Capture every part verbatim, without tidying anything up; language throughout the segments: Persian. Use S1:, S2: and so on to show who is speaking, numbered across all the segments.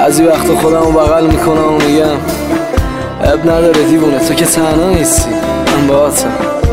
S1: بعضی وقتا خودم رو بغل میکنم و میگم اب نداره دیوونه، تو که تنها نیستی، من باهاتم.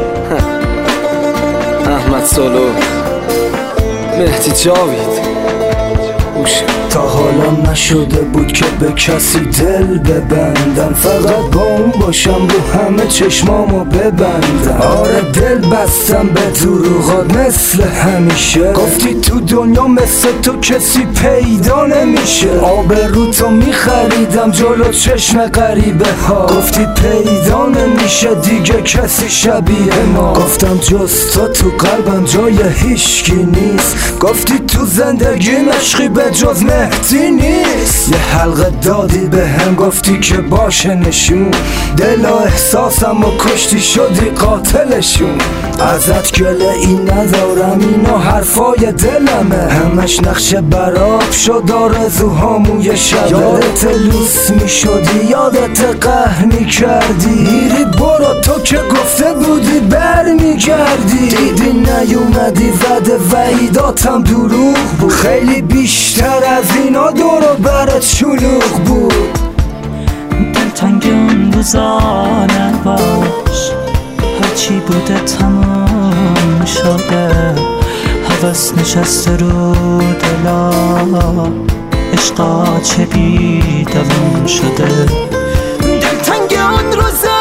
S1: احمد سالو، مهدی جاوید.
S2: تا حالا نشده بود که به کسی دل ببندم، فقط با اون باشم رو همه چشمامو ببندم. آره دل بستم به دروغات مثل همیشه، گفتی تو دنیا مثل تو کسی پیدا نمیشه. آبرو تو میخریدم جلو چشم غریبه ها، گفتی پیدا نمیشه دیگه کسی شبیه ما. گفتم جز تو تو قلبم جای هیچکی نیست، گفتی تو زندگی مشقی به جز مهدی نیست. یه حلقه دادی به هم گفتی که باشه نشون، دل و احساسم و کشتی شدی قاتلشون. ازت گله ای ندارم اینا حرفای دلمه، همش نقشه براب شد آرزوهامو شبه. یادت لوس می شدی یادت قهر می کردی، میری برو تو که گفته بودی بر می گردی. دیدی نیومدی زده وعیداتم دروغ بود، خیلی بیشتر از اینا دورو برات شلوغ بود.
S3: دلتنگ اون روزا نباش، هرچی بوده تمام شده، هوس نشسته رو دلا، عشقا چه بی دوام شده. دلتنگ اون روزا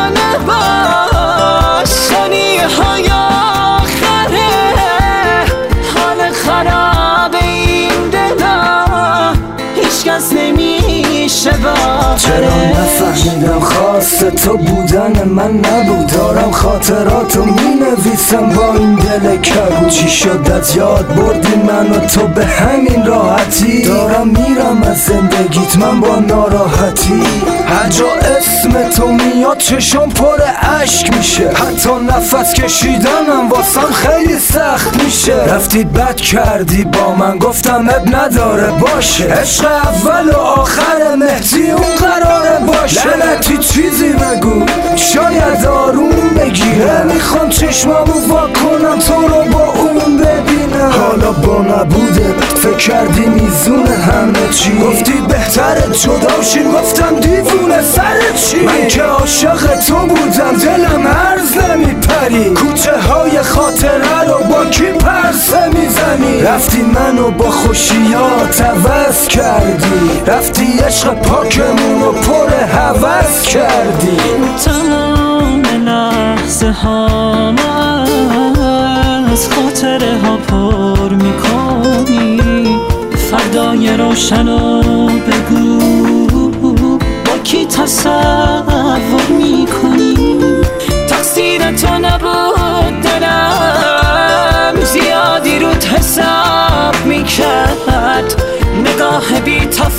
S3: نباش، ثانیه های آخره، حال خراب این دلا، هیچ کس نمیشه باخره.
S2: چرا نفهمیدم خواست تو بودن من نبود، دارم خاطراتو می نویسم با این دل کبود. چی شد از یاد بردی من و تو به همین راحتی، دارم میرم از زندگیت من با ناراحتی. هر جا اسم تو میاد چشم پر عشق میشه، حتی نفس کشیدنم واسم خیلی سخت میشه. رفتی بد کردی با من گفتم اب نداره باشه، عشق اول و آخر مهدی اون قراره باشه. لعنتی چیزی بگو شاید آروم بگیره، میخوام چشمامو وا کنم تو رو با اون ببینم. حالا با نبوده فکر کردی میزون همه چی، گفتی بهتره جدا شیم گفتم دیوونه سر چی. من که عاشق تو بودم دلم عرض نمیپری، کوچه های خاطره رو با کی پرسه میزنی. رفتی منو با خوشیات عوض کردی، رفتی عشق پاکمون رو پر هوس کردی.
S3: تمام لحظه ها از خاطره ها پر میکنی، فردای روشنو بگو با کی تصور میکنی. تقصیر تو نبود دلم زیادی رود حساب میکرد، نگاه بی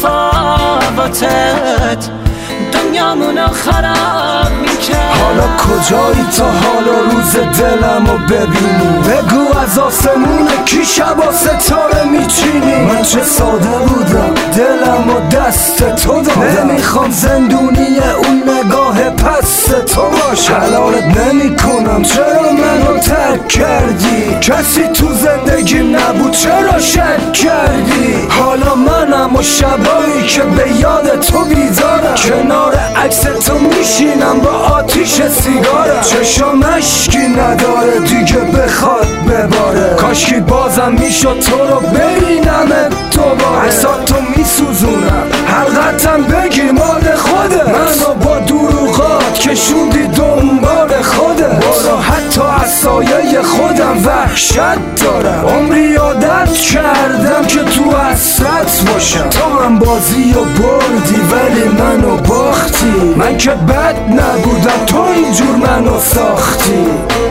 S3: تفاوتت دنیامونو خراب میکرد.
S2: حالا کجایی تا حالا روز دلمو ببینی، بگو از آسمون کی شبا ستاره میچینی. من چه ساده بودم دلمو دست تو دادم، نمیخوام زندونی اون نگاه پس تو باشم. حلالت نمی کنم چرا منو ترک کردی، کسی تو زندگیم نبود چرا شک کردی. حالا منم و شبایی که به یاد تو بیدارم، کنار عکس تو میشینم با آتیش سیگارم. چشم اشکی نداره دیگه بخواد بباره، کاشکی بازم میشد تو رو ببینم دوباره. عکساتو میسوزونم حلقتم بگیر مال خوده، منو با دروغات کشوندی دنبال خوده. برو حتی از سایه خودم وحشت دارم، عمری عادت کردم که تو حسرت باشم. تو هم بازی و بردی ولی منو باختی، من که بد نبودم تو اینجور منو ساختی.